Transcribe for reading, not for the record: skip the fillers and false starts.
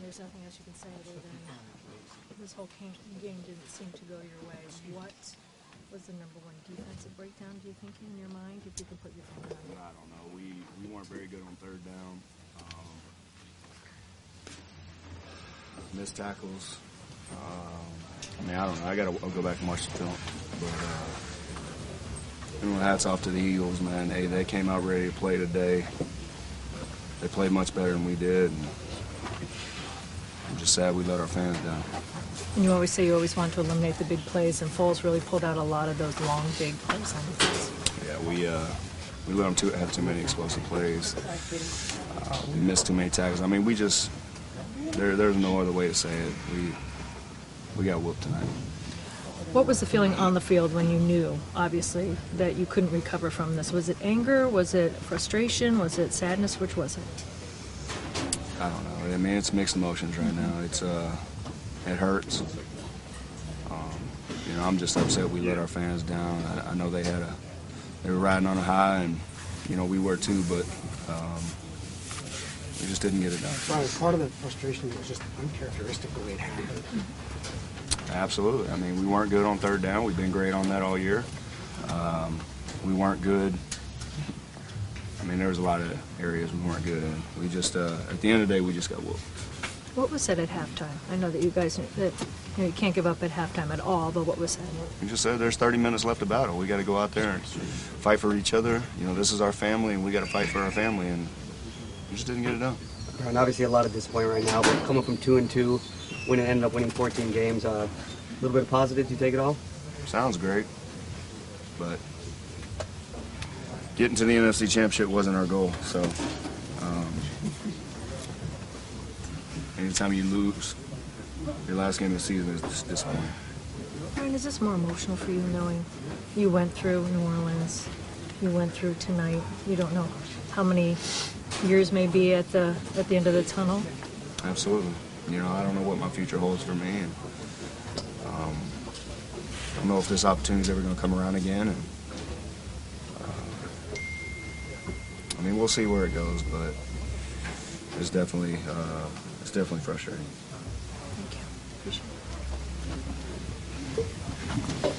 there's nothing else you can say other than this whole game didn't seem to go your way. What was the number one defensive breakdown, do you think, in your mind, if you can put your finger on it? I don't know. We weren't very good on third down. Missed tackles. I mean, I don't know. I'll go back and watch the film. But hats off to the Eagles, man. Hey, they came out ready to play today. They played much better than we did. And I'm just sad we let our fans down. And you always say you always want to eliminate the big plays, and Foles really pulled out a lot of those long, big plays on defense. Yeah, we let them have too many explosive plays. We missed too many tackles. I mean, we just there's no other way to say it. We got whooped tonight. What was the feeling on the field when you knew, obviously, that you couldn't recover from this? Was it anger? Was it frustration? Was it sadness? Which was it? I don't know. I mean, it's mixed emotions right now. It hurts. I'm just upset we let our fans down. I know they were riding on a high, and we were too, but we just didn't get it done. Brian, part of the frustration was just uncharacteristic the way it happened. Absolutely. I mean, we weren't good on third down. We've been great on that all year. We weren't good. I mean, there was a lot of areas we weren't good in. We just, at the end of the day, we just got whooped. What was said at halftime? I know that you guys you can't give up at halftime at all, but what was said? We just said there's 30 minutes left of battle. We got to go out there and fight for each other. This is our family, and we got to fight for our family, and we just didn't get it done. Brian, obviously a lot of disappointment right now, but coming from 2-2, ended up winning 14 games, a little bit of positives. You take it all? Sounds great, but getting to the NFC Championship wasn't our goal. So anytime you lose your last game of the season is disappointing. Brian, is this more emotional for you, knowing you went through New Orleans, you went through tonight? You don't know how many years may be at the end of the tunnel? Absolutely. I don't know what my future holds for me, and I don't know if this opportunity is ever going to come around again. And I mean, we'll see where it goes, but it's definitely frustrating. Thank you. Appreciate it.